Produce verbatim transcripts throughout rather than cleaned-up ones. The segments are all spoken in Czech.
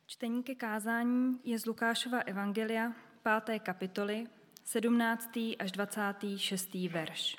Čtení ke kázání je z Lukášova evangelia, páté kapitoly, sedmnáctý až dvacátý šestý verš.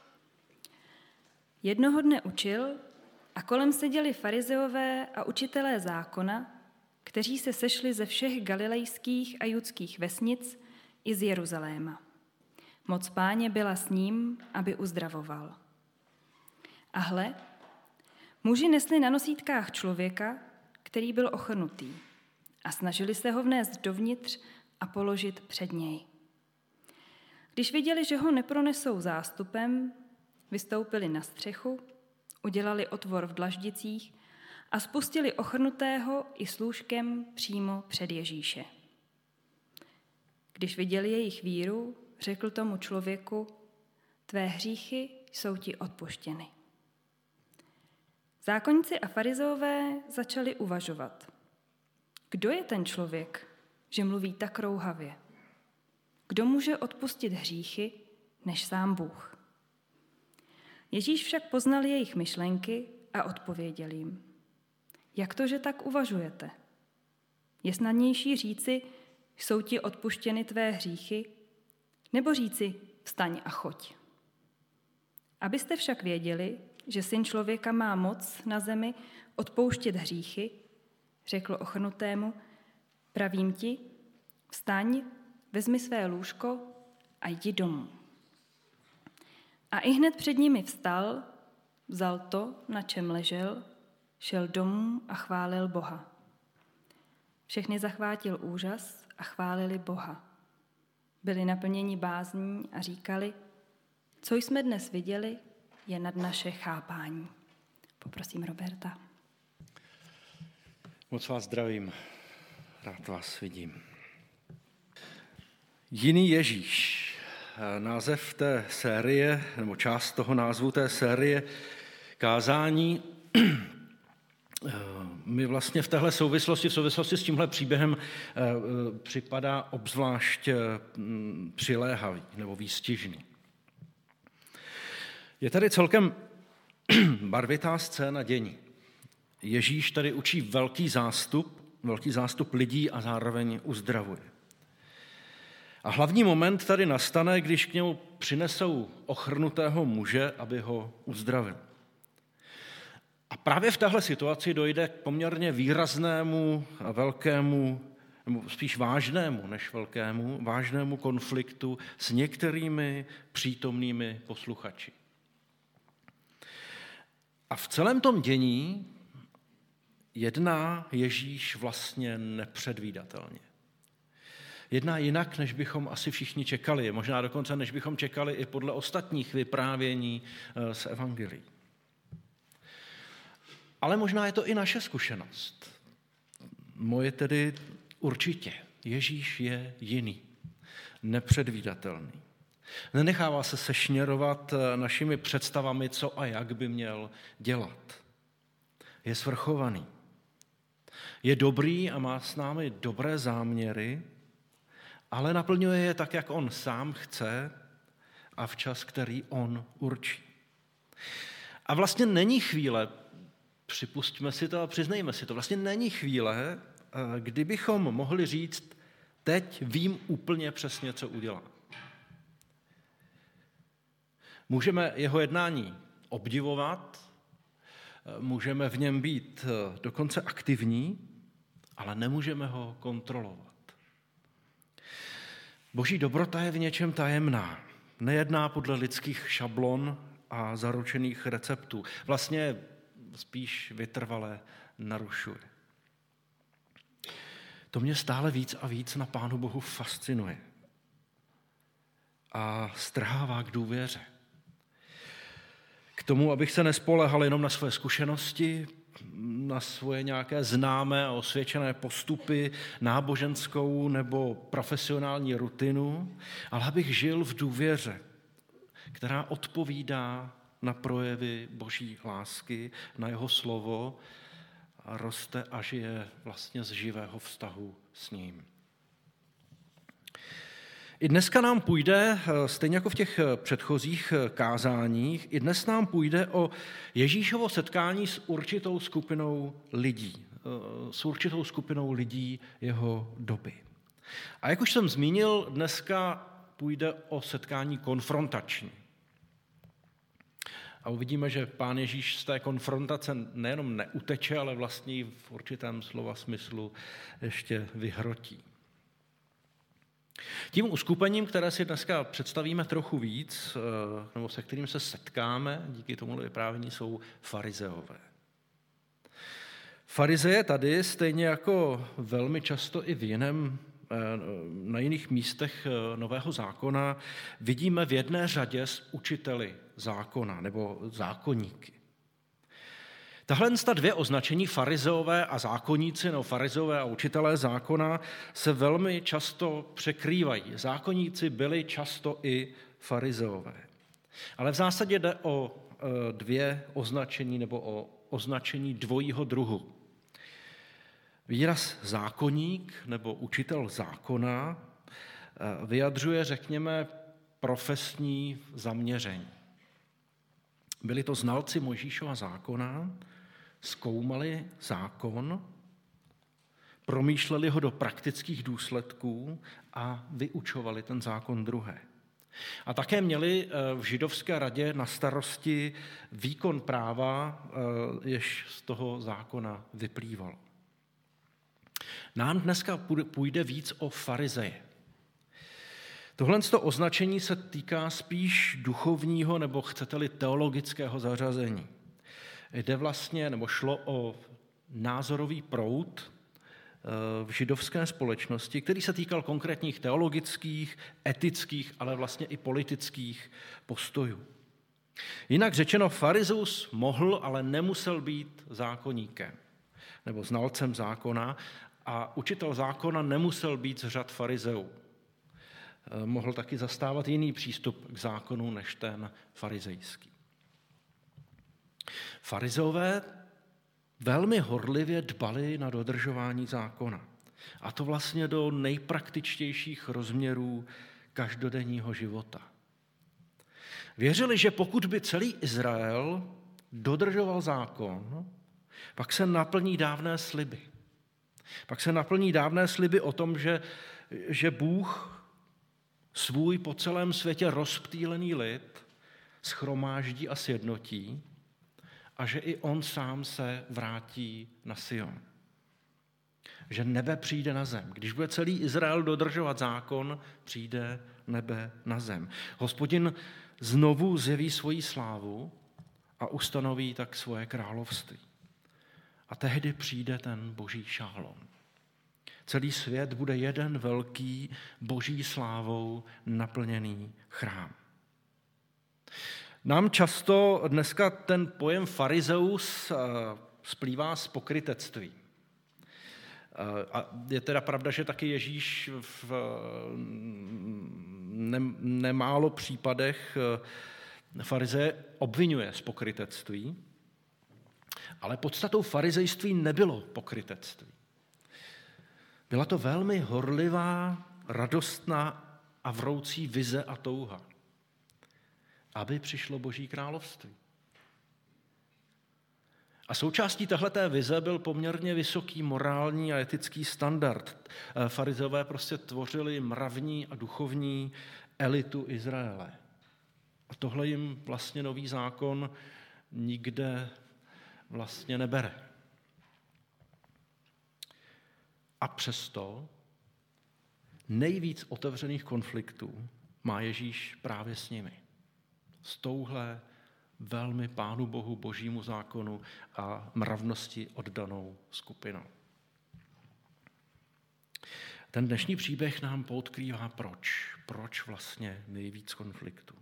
Jednoho dne učil a kolem seděli farizeové a učitelé zákona, kteří se sešli ze všech galilejských a judských vesnic i z Jeruzaléma. Moc Páně byla s ním, aby uzdravoval. A hle, muži nesli na nosítkách člověka, který byl ochrnutý, a snažili se ho vnést dovnitř a položit před něj. Když viděli, že ho nepronesou zástupem, vystoupili na střechu, udělali otvor v dlaždicích a spustili ochrnutého i s lůžkem přímo před Ježíše. Když viděli jejich víru, řekl tomu člověku: tvé hříchy jsou ti odpuštěny. Zákonníci a farizeové začali uvažovat: kdo je ten člověk, že mluví tak rouhavě? Kdo může odpustit hříchy, než sám Bůh? Ježíš však poznal jejich myšlenky a odpověděl jim: jak to, že tak uvažujete? Je snadnější říci, jsou ti odpuštěny tvé hříchy, nebo říci, vstaň a choď? Abyste však věděli, že Syn člověka má moc na zemi odpouštět hříchy, řekl ochrnutému: pravím ti, vstaň, vezmi své lůžko a jdi domů. A ihned před nimi vstal, vzal to, na čem ležel, šel domů a chválil Boha. Všechny zachvátil úžas a chválili Boha. Byli naplněni bázní a říkali: co jsme dnes viděli, je nad naše chápání. Poprosím Roberta. Moc vás zdravím, rád vás vidím. Jiný Ježíš. Název té série, nebo část toho názvu té série kázání mi vlastně v téhle souvislosti, v souvislosti s tímhle příběhem připadá obzvlášť přiléhavý nebo výstižný. Je tady celkem barvitá scéna dění. Ježíš tady učí velký zástup, velký zástup lidí a zároveň uzdravuje. A hlavní moment tady nastane, když k němu přinesou ochrnutého muže, aby ho uzdravil. A právě v téhle situaci dojde k poměrně výraznému a velkému, nebo spíš vážnému než velkému, vážnému konfliktu s některými přítomnými posluchači. A v celém tom dění jedná Ježíš vlastně nepředvídatelně. Jedná jinak, než bychom asi všichni čekali, možná dokonce, než bychom čekali i podle ostatních vyprávění z evangelií. Ale možná je to i naše zkušenost. Moje tedy určitě. Ježíš je jiný, nepředvídatelný. Nenechává se sešněrovat našimi představami, co a jak by měl dělat. Je svrchovaný. Je dobrý a má s námi dobré záměry, ale naplňuje je tak, jak on sám chce a v čas, který on určí. A vlastně není chvíle, připustíme si to a přiznejme si to, vlastně není chvíle, kdybychom mohli říct, teď vím úplně přesně, co udělá. Můžeme jeho jednání obdivovat, můžeme v něm být dokonce aktivní, ale nemůžeme ho kontrolovat. Boží dobrota je v něčem tajemná. Nejedná podle lidských šablon a zaručených receptů. Vlastně spíš vytrvale narušuje. To mě stále víc a víc na Pánu Bohu fascinuje a strhává k důvěře. K tomu, abych se nespolehal jenom na své zkušenosti, na svoje nějaké známé a osvědčené postupy, náboženskou nebo profesionální rutinu, ale abych žil v důvěře, která odpovídá na projevy Boží lásky, na jeho slovo a roste a žije vlastně z živého vztahu s ním. I dneska nám půjde, stejně jako v těch předchozích kázáních, i dnes nám půjde o Ježíšovo setkání s určitou skupinou lidí, s určitou skupinou lidí jeho doby. A jak už jsem zmínil, dneska půjde o setkání konfrontační. A uvidíme, že Pán Ježíš z té konfrontace nejenom neuteče, ale vlastně ji v určitém slova smyslu ještě vyhrotí. Tím uskupením, které si dneska představíme trochu víc, nebo se kterým se setkáme díky tomu vyprávění, jsou farizeové. Farizeje tady, stejně jako velmi často i v jiném, na jiných místech Nového zákona, vidíme v jedné řadě s učiteli zákona nebo zákoníky. Tahle dvě označení, farizeové a zákoníci, nebo farizeové a učitelé zákona, se velmi často překrývají. Zákoníci byli často i farizeové. Ale v zásadě jde o dvě označení nebo o označení dvojího druhu. Výraz zákoník nebo učitel zákona vyjadřuje, řekněme, profesní zaměření. Byli to znalci Mojžíšova zákona, zkoumali zákon, promýšleli ho do praktických důsledků a vyučovali ten zákon druhé. A také měli v židovské radě na starosti výkon práva, jež z toho zákona vyplývalo. Nám dneska půjde víc o farizeje. Tohle označení se týká spíš duchovního nebo chcete-li teologického zařazení. Jde vlastně, nebo šlo o názorový proud v židovské společnosti, který se týkal konkrétních teologických, etických, ale vlastně i politických postojů. Jinak řečeno, farizeus mohl, ale nemusel být zákoníkem nebo znalcem zákona a učitel zákona nemusel být z řad farizeů. Mohl taky zastávat jiný přístup k zákonu než ten farizejský. Farizeové velmi horlivě dbali na dodržování zákona. A to vlastně do nejpraktičtějších rozměrů každodenního života. Věřili, že pokud by celý Izrael dodržoval zákon, pak se naplní dávné sliby. Pak se naplní dávné sliby o tom, že, že Bůh svůj po celém světě rozptýlený lid shromáždí a sjednotí a že i on sám se vrátí na Sion. Že nebe přijde na zem. Když bude celý Izrael dodržovat zákon, přijde nebe na zem. Hospodin znovu zjeví svoji slávu a ustanoví tak svoje království. A tehdy přijde ten boží šálom. Celý svět bude jeden velký boží slávou naplněný chrám. Nám často dneska ten pojem farizeus splývá s pokrytectví. A je teda pravda, že taky Ježíš v nemálo případech farizeje obvinuje z pokrytectví, ale podstatou farizejství nebylo pokrytectví. Byla to velmi horlivá, radostná a vroucí vize a touha, aby přišlo Boží království. A součástí téhleté vize byl poměrně vysoký morální a etický standard. Farizeové prostě tvořili mravní a duchovní elitu Izraele. A tohle jim vlastně nový zákon nikde vlastně nebere. A přesto nejvíc otevřených konfliktů má Ježíš právě s nimi. S touhle velmi Pánu Bohu, Božímu zákonu a mravnosti oddanou skupinou. Ten dnešní příběh nám poodkrývá proč. Proč vlastně nejvíc konfliktů.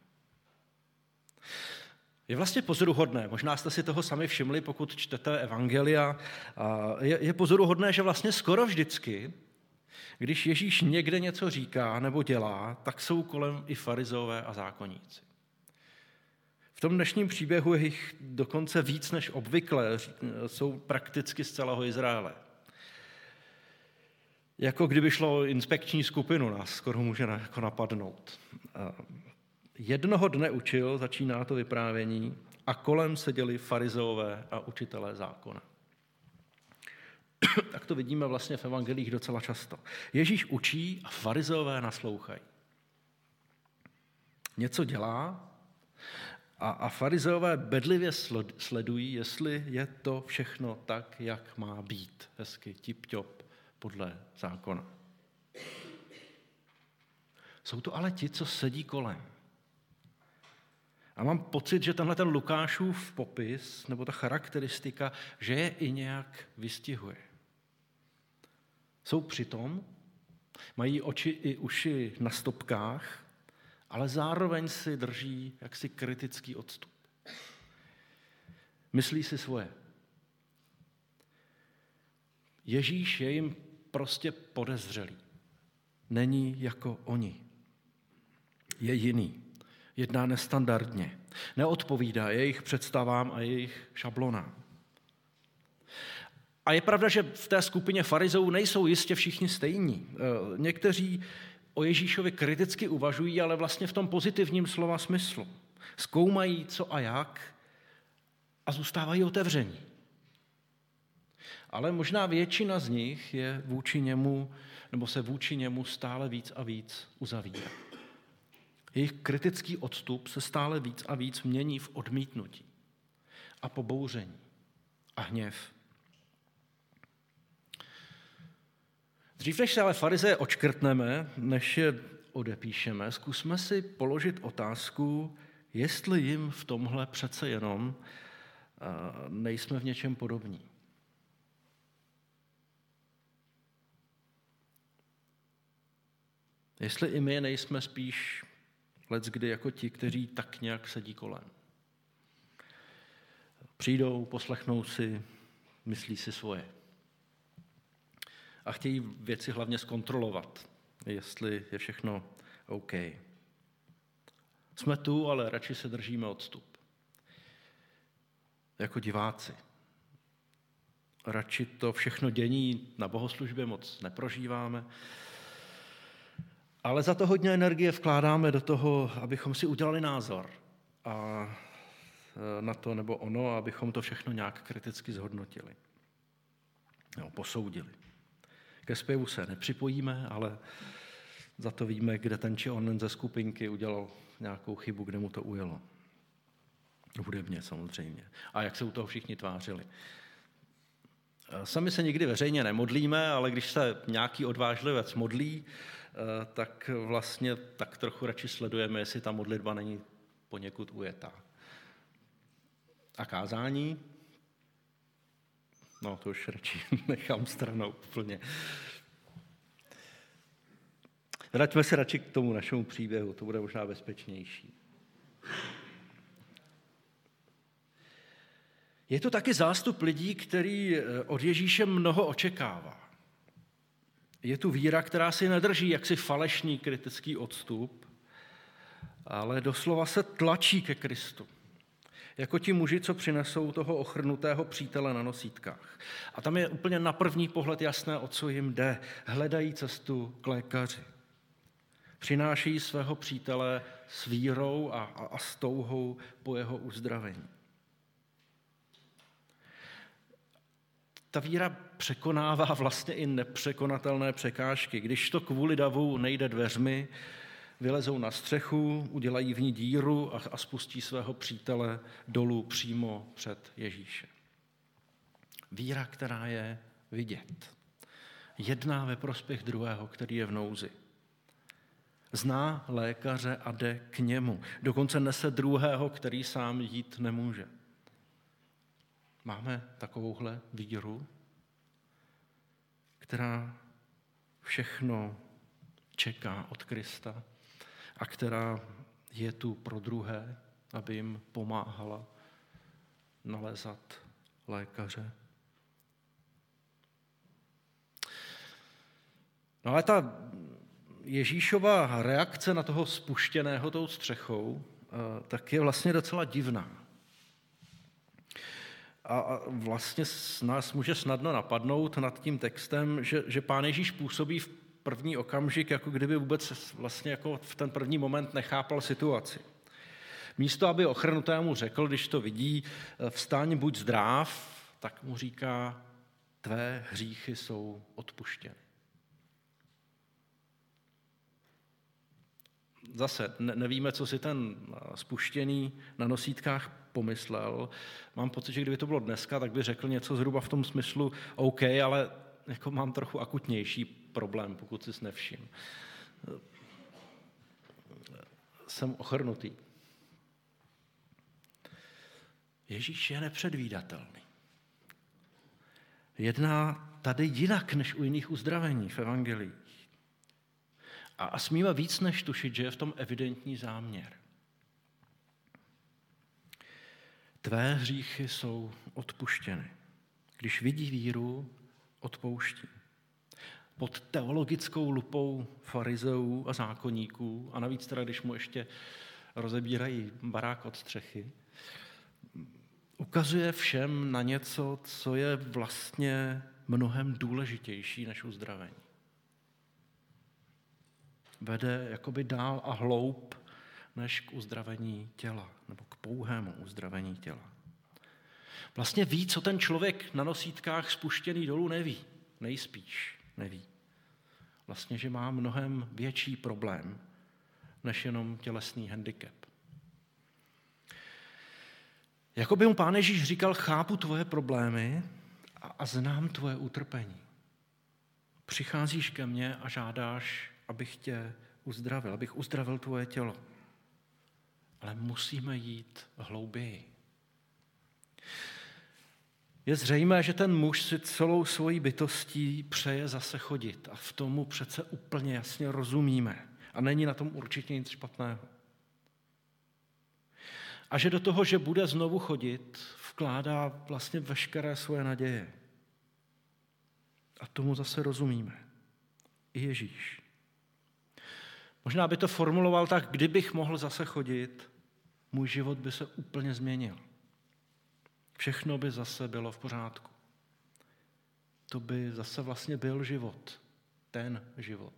Je vlastně pozoruhodné, možná jste si toho sami všimli, pokud čtete evangelia, je, je pozoruhodné, že vlastně skoro vždycky, když Ježíš někde něco říká nebo dělá, tak jsou kolem i farizeové a zákonníci. V tom dnešním příběhu je jich dokonce víc než obvykle, jsou prakticky z celého Izraele. Jako kdyby šlo o inspekční skupinu, nás skoro může jako napadnout. Jednoho dne učil, začíná to vyprávění, a kolem seděli farizeové a učitelé zákona. Tak to vidíme vlastně v evangelích docela často. Ježíš učí a farizeové naslouchají. Něco dělá a, a farizeové bedlivě sledují, jestli je to všechno tak, jak má být. Hezky tip-top podle zákona. Jsou to ale ti, co sedí kolem. A mám pocit, že tenhle ten Lukášův popis, nebo ta charakteristika, že je i nějak vystihuje. Jsou přitom, mají oči i uši na stopkách, ale zároveň si drží jaksi kritický odstup. Myslí si svoje. Ježíš je jim prostě podezřelý. Není jako oni. Je jiný. Jedná nestandardně. Neodpovídá jejich představám a jejich šablonám. A je pravda, že v té skupině farizeů nejsou jistě všichni stejní. Někteří o Ježíšovi kriticky uvažují, ale vlastně v tom pozitivním slova smyslu. Zkoumají, co a jak a zůstávají otevření. Ale možná většina z nich je vůči němu, nebo se vůči němu stále víc a víc uzavírá. Jejich kritický odstup se stále víc a víc mění v odmítnutí a pobouření a hněv. Dřív než se ale farizeje odškrtneme, než je odepíšeme, zkusme si položit otázku, jestli jim v tomhle přece jenom nejsme v něčem podobní. Jestli i my nejsme spíš leckdy jako ti, kteří tak nějak sedí kolem. Přijdou, poslechnou si, myslí si svoje. A chtějí věci hlavně zkontrolovat, jestli je všechno OK. Jsme tu, ale radši se držíme odstup. Jako diváci. Radši to všechno dění na bohoslužbě moc neprožíváme, ale za to hodně energie vkládáme do toho, abychom si udělali názor a na to nebo ono, abychom to všechno nějak kriticky zhodnotili. Jo, posoudili. Ke zpěvu se nepřipojíme, ale za to víme, kde ten či onen ze skupinky udělal nějakou chybu, kde mu to ujelo. Hudebně samozřejmě. A jak se u toho všichni tvářili. Sami se nikdy veřejně nemodlíme, ale když se nějaký odvážlivec modlí, tak vlastně tak trochu radši sledujeme, jestli ta modlitba není poněkud ujetá. A kázání? No, to už radši nechám stranou úplně. Vraťme se radši k tomu našemu příběhu, to bude možná bezpečnější. Je to taky zástup lidí, který od Ježíše mnoho očekává. Je tu víra, která si nedrží jaksi falešný kritický odstup, ale doslova se tlačí ke Kristu. Jako ti muži, co přinesou toho ochrnutého přítele na nosítkách. A tam je úplně na první pohled jasné, o co jim jde. Hledají cestu k lékaři. Přinášejí svého přítele s vírou a, a, a s touhou po jeho uzdravení. Ta víra překonává vlastně i nepřekonatelné překážky. Když to kvůli davu nejde dveřmi, vylezou na střechu, udělají v ní díru a, a spustí svého přítele dolů přímo před Ježíše. Víra, která je vidět. Jedná ve prospěch druhého, který je v nouzi. Zná lékaře a jde k němu. Dokonce nese druhého, který sám jít nemůže. Máme takovouhle víru, která všechno čeká od Krista a která je tu pro druhé, aby jim pomáhala nalézat lékaře. No ale ta Ježíšova reakce na toho spuštěného tou střechou tak je vlastně docela divná. A vlastně nás může snadno napadnout nad tím textem, že, že Pán Ježíš působí v první okamžik, jako kdyby vůbec vlastně jako v ten první moment nechápal situaci. Místo, aby ochrnutému řekl, když to vidí, vstaň, buď zdrav, tak mu říká, tvé hříchy jsou odpuštěny. Zase nevíme, co si ten spuštěný na nosítkách pomyslel. Mám pocit, že kdyby to bylo dneska, tak by řekl něco zhruba v tom smyslu OK, ale jako mám trochu akutnější problém, pokud jsi nevšim. Jsem ochrnutý. Ježíš je nepředvídatelný. Jedná tady jinak než u jiných uzdravení v evangelích. A smíme víc než tušit, že je v tom evidentní záměr. Tvé hříchy jsou odpuštěny. Když vidí víru, odpouští. Pod teologickou lupou farizeů a zákonníků, a navíc teda, když mu ještě rozebírají barák od střechy, ukazuje všem na něco, co je vlastně mnohem důležitější než uzdravení. Vede jakoby dál a hloub než k uzdravení těla, nebo k pouhému uzdravení těla. Vlastně ví, co ten člověk na nosítkách spuštěný dolů neví. Nejspíš neví. Vlastně, že má mnohem větší problém, než jenom tělesný handicap. Jako by mu Pán Ježíš říkal, chápu tvoje problémy a, a znám tvoje utrpení. Přicházíš ke mně a žádáš, abych tě uzdravil, abych uzdravil tvoje tělo. Ale musíme jít hlouběji. Je zřejmé, že ten muž si celou svojí bytostí přeje zase chodit a v tomu přece úplně jasně rozumíme. A není na tom určitě nic špatného. A že do toho, že bude znovu chodit, vkládá vlastně veškeré svoje naděje. A tomu zase rozumíme. I Ježíš. Možná by to formuloval tak, kdybych mohl zase chodit, můj život by se úplně změnil. Všechno by zase bylo v pořádku. To by zase vlastně byl život. Ten život.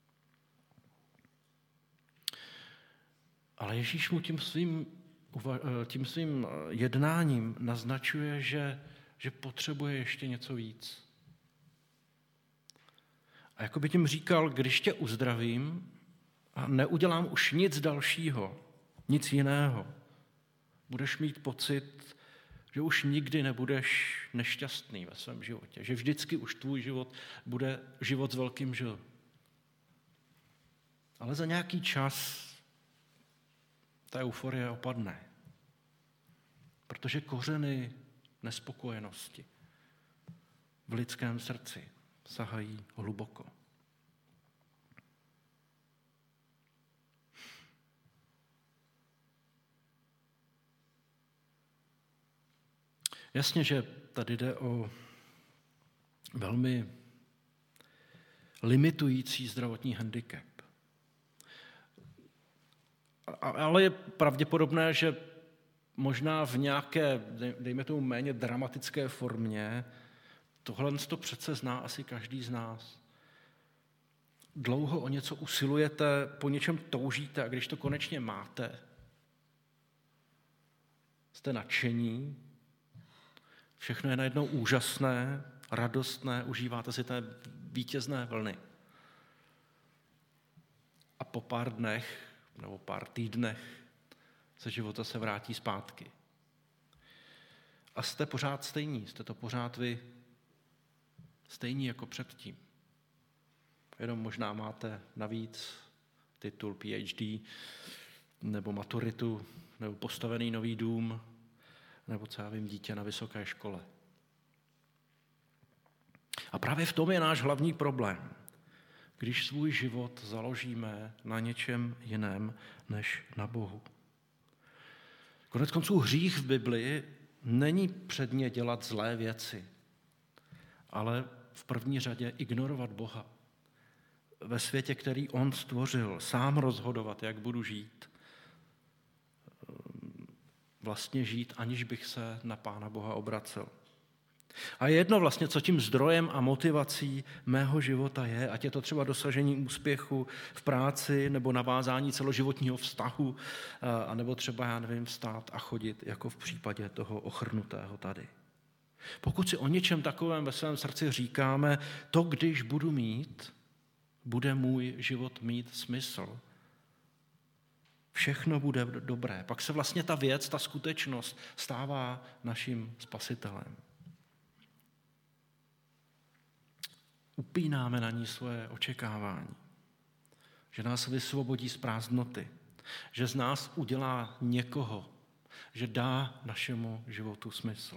Ale Ježíš mu tím svým, tím svým jednáním naznačuje, že, že potřebuje ještě něco víc. A jako by tím říkal, když tě uzdravím a neudělám už nic dalšího, nic jiného, budeš mít pocit, že už nikdy nebudeš nešťastný ve svém životě, že vždycky už tvůj život bude život s velkým Ž. Ale za nějaký čas ta euforie opadne, protože kořeny nespokojenosti v lidském srdci sahají hluboko. Jasně, že tady jde o velmi limitující zdravotní handicap. Ale je pravděpodobné, že možná v nějaké, dejme tomu méně dramatické formě, tohle to přece zná asi každý z nás. Dlouho o něco usilujete, po něčem toužíte a když to konečně máte, jste nadšení, všechno je najednou úžasné, radostné, užíváte si té vítězné vlny. A po pár dnech nebo pár týdnech ze života se vrátí zpátky. A jste pořád stejní, jste to pořád vy, stejní jako předtím. Jenom možná máte navíc titul P H D, nebo maturitu, nebo postavený nový dům, nebo co já vím, dítě na vysoké škole. A právě v tom je náš hlavní problém. Když svůj život založíme na něčem jiném než na Bohu. Koneckonců hřích v Biblii není předně dělat zlé věci, ale v první řadě ignorovat Boha. Ve světě, který on stvořil, sám rozhodovat, jak budu žít. Vlastně žít, aniž bych se na Pána Boha obracel. A je jedno vlastně, co tím zdrojem a motivací mého života je, ať je to třeba dosažení úspěchu v práci nebo navázání celoživotního vztahu, anebo třeba, já nevím, vstát a chodit, jako v případě toho ochrnutého tady. Pokud si o něčem takovém ve svém srdci říkáme, to, když budu mít, bude můj život mít smysl. Všechno bude dobré. Pak se vlastně ta věc, ta skutečnost stává naším spasitelem. Upínáme na ní svoje očekávání. Že nás vysvobodí z prázdnoty. Že z nás udělá někoho. Že dá našemu životu smysl.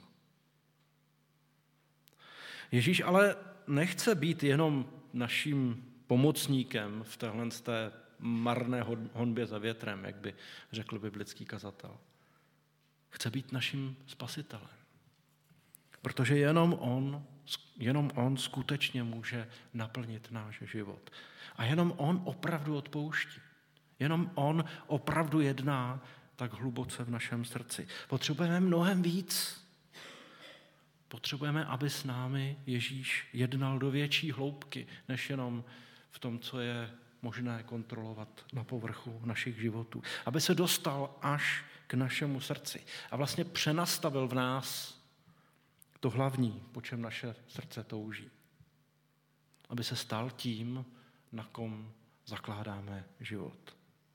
Ježíš ale nechce být jenom naším pomocníkem v téhle té marné honbě za větrem, jak by řekl biblický kazatel. Chce být naším spasitelem. Protože jenom on, jenom on skutečně může naplnit náš život. A jenom on opravdu odpouští. Jenom on opravdu jedná tak hluboce v našem srdci. Potřebujeme mnohem víc. Potřebujeme, aby s námi Ježíš jednal do větší hloubky, než jenom v tom, co je možné kontrolovat na povrchu našich životů. Aby se dostal až k našemu srdci a vlastně přenastavil v nás to hlavní, po čem naše srdce touží. Aby se stal tím, na kom zakládáme život.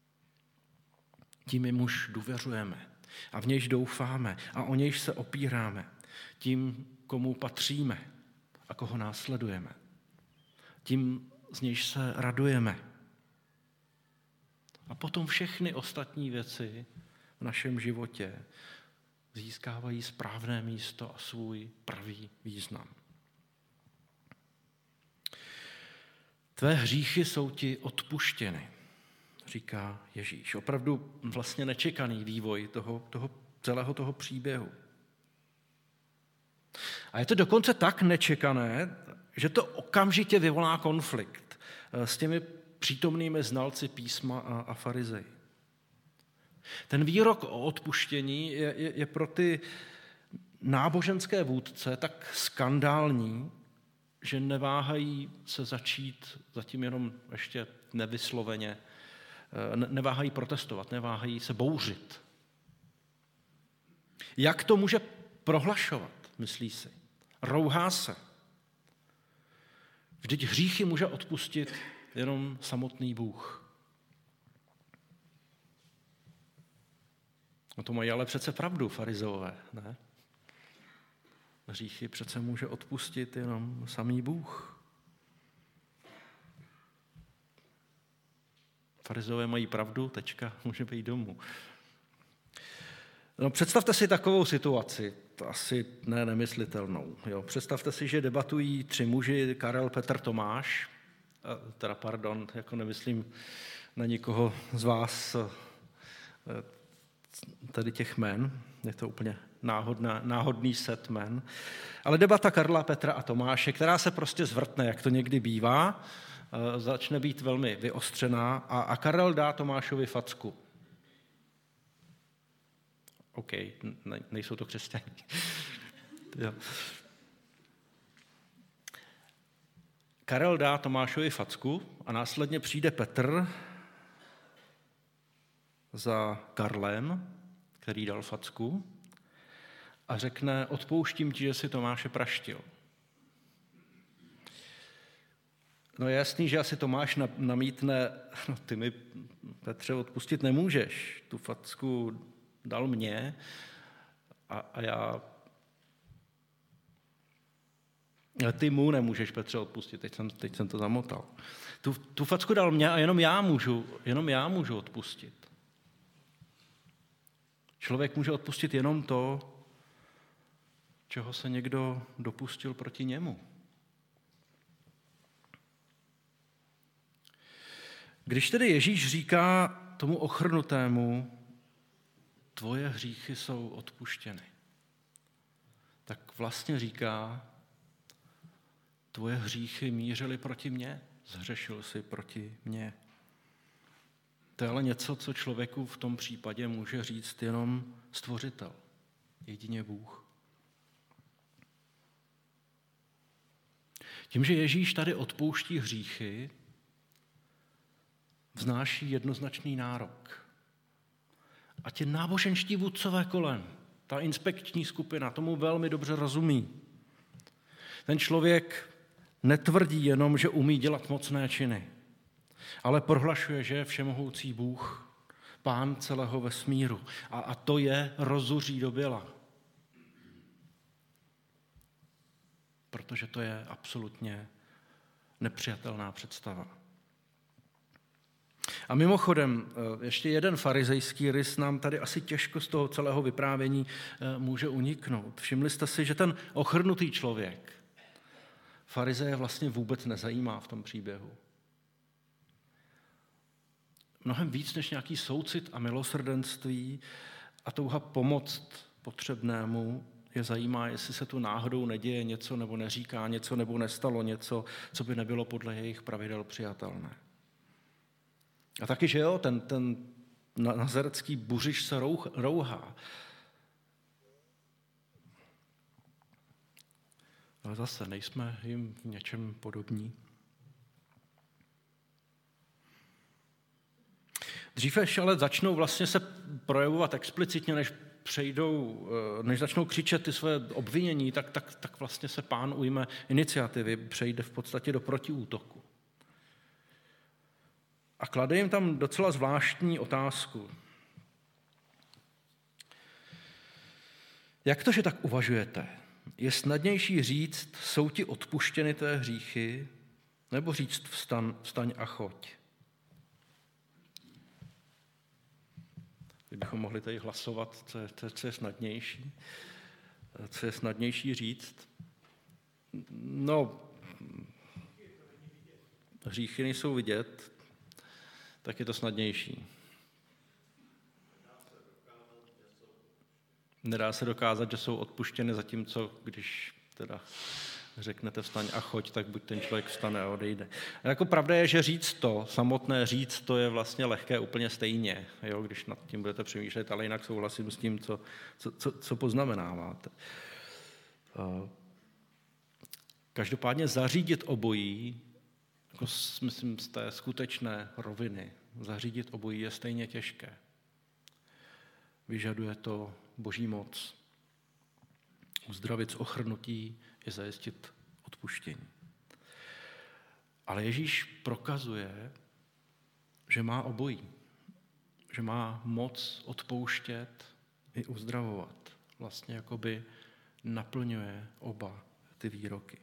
Tím muž důvěřujeme a v nějž doufáme a o nějž se opíráme. Tím, komu patříme a koho následujeme. Tím, z nějž se radujeme. A potom všechny ostatní věci v našem životě získávají správné místo a svůj pravý význam. Tvé hříchy jsou ti odpuštěny, říká Ježíš. Opravdu vlastně nečekaný vývoj toho, toho, celého toho příběhu. A je to dokonce tak nečekané, že to okamžitě vyvolá konflikt s těmi přítomnými znalci písma a, a farizeji. Ten výrok o odpuštění je, je, je pro ty náboženské vůdce tak skandální, že neváhají se začít zatím jenom ještě nevysloveně, neváhají protestovat, neváhají se bouřit. Jak to může prohlašovat, myslí si? Rouhá se. Vždyť hříchy může odpustit jenom samotný Bůh. No to mají ale přece pravdu farizeové, ne? Hříchy přece může odpustit jenom samý Bůh. Farizeové mají pravdu, tečka, může být domů. No, představte si takovou situaci, to asi ne nemyslitelnou. Jo. Představte si, že debatují tři muži, Karel, Petr, Tomáš, teda pardon, jako nemyslím na nikoho z vás tady těch jmen, je to úplně náhodná, náhodný set jmen, ale debata Karla, Petra a Tomáše, která se prostě zvrtne, jak to někdy bývá, začne být velmi vyostřená a, a Karel dá Tomášovi facku. OK, ne, nejsou to křesťané. Karel dá Tomášovi facku a následně přijde Petr za Karlem, který dal facku, a řekne, odpouštím ti, že si Tomáše praštil. No je jasný, že asi Tomáš namítne, no ty mi, Petře, odpustit nemůžeš. Tu facku dal mě a, a já... Ale ty mu nemůžeš, Petře, odpustit. Teď jsem, teď jsem to zamotal. Tu, tu facku dal mě a jenom já můžu, jenom já můžu odpustit. Člověk může odpustit jenom to, čeho se někdo dopustil proti němu. Když tedy Ježíš říká tomu ochrnutému, tvoje hříchy jsou odpuštěny, tak vlastně říká, tvoje hříchy mířily proti mně, zhřešil jsi proti mně. To je ale něco, co člověku v tom případě může říct jenom Stvořitel, jedině Bůh. Tím, že Ježíš tady odpouští hříchy, vznáší jednoznačný nárok. A ti náboženští vůdcové kolem ta inspekční skupina, tomu velmi dobře rozumí. Ten člověk netvrdí jenom, že umí dělat mocné činy, ale prohlašuje, že je všemohoucí Bůh, Pán celého vesmíru. A, a to je rozuří do běla. Protože to je absolutně nepřijatelná představa. A mimochodem, ještě jeden farizejský rys nám tady asi těžko z toho celého vyprávění může uniknout. Všimli jste si, že ten ochrnutý člověk farizeje vlastně vůbec nezajímá v tom příběhu. Mnohem víc než nějaký soucit a milosrdenství a touha pomoct potřebnému je zajímá, jestli se tu náhodou neděje něco nebo neříká něco nebo nestalo něco, co by nebylo podle jejich pravidel přijatelné. A taky, že jo, ten, ten nazarecký buřiš se rouhá. Ale zase nejsme jim v něčem podobní. Dřív než ale začnou vlastně se projevovat explicitně, než přejdou, než začnou křičet ty své obvinění, tak, tak, tak vlastně se Pán ujme iniciativy, přejde v podstatě do protiútoku. A klade jim tam docela zvláštní otázku. Jak to, že tak uvažujete? Je snadnější říct, jsou ti odpuštěny tvé hříchy, nebo říct vstan, vstaň a choď? Kdybychom mohli tady hlasovat, co je, co je snadnější, co je snadnější říct. No, hříchy nejsou vidět, tak je to snadnější. Nedá se dokázat, že jsou odpuštěny, zatímco když teda řeknete vstaň a choď, tak buď ten člověk vstane a odejde. A jako pravda je, že říct to, samotné říct, to je vlastně lehké úplně stejně, jo, když nad tím budete přemýšlet, ale jinak souhlasím s tím, co, co, co poznamenáváte. Každopádně zařídit obojí, jako myslím z té skutečné roviny, zařídit obojí je stejně těžké. Vyžaduje to Boží moc. Uzdravit z ochrnutí je zajistit odpuštění. Ale Ježíš prokazuje, že má obojí. Že má moc odpouštět i uzdravovat. Vlastně jakoby naplňuje oba ty výroky.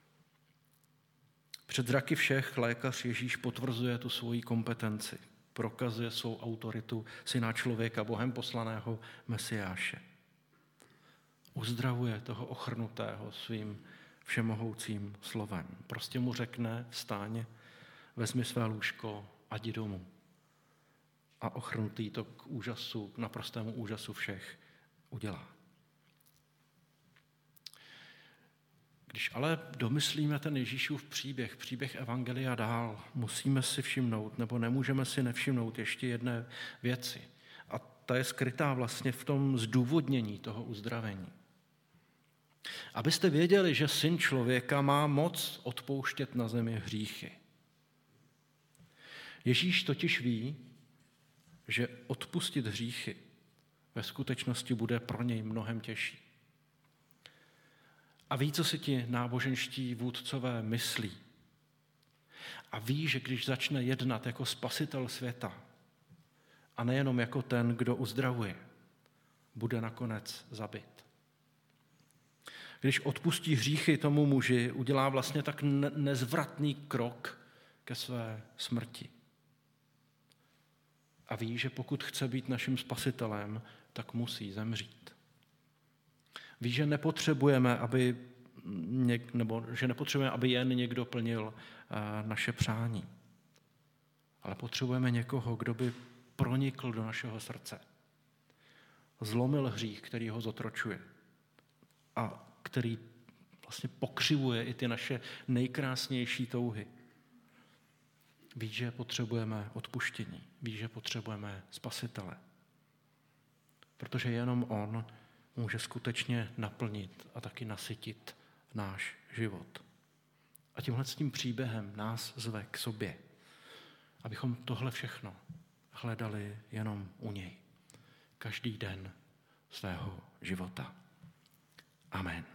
Před zraky všech lékař Ježíš potvrzuje tu svoji kompetenci. Prokazuje svou autoritu syna člověka, Bohem poslaného Mesiáše. Uzdravuje toho ochrnutého svým všemohoucím slovem. Prostě mu řekne, vstáň, vezmi své lůžko a jdi domů. A ochrnutý to k úžasu, k naprostému úžasu všech udělá. Když ale domyslíme ten Ježíšův příběh, příběh Evangelia dál, musíme si všimnout, nebo nemůžeme si nevšimnout ještě jedné věci. A ta je skrytá vlastně v tom zdůvodnění toho uzdravení. Abyste věděli, že Syn člověka má moc odpouštět na zemi hříchy. Ježíš totiž ví, že odpustit hříchy ve skutečnosti bude pro něj mnohem těžší. A ví, co si ti náboženští vůdcové myslí. A ví, že když začne jednat jako spasitel světa a nejenom jako ten, kdo uzdravuje, bude nakonec zabit. Když odpustí hříchy tomu muži, udělá vlastně tak nezvratný krok ke své smrti. A ví, že pokud chce být naším spasitelem, tak musí zemřít. Ví, že nepotřebujeme, aby, něk, nebo, že nepotřebujeme, aby jen někdo plnil naše přání. Ale potřebujeme někoho, kdo by pronikl do našeho srdce. Zlomil hřích, který ho zotročuje. A který vlastně pokřivuje i ty naše nejkrásnější touhy. Ví, že potřebujeme odpuštění. Ví, že potřebujeme spasitele. Protože jenom on může skutečně naplnit a taky nasytit náš život. A tímhle s tím příběhem nás zve k sobě, abychom tohle všechno hledali jenom u něj. Každý den svého života. Amen.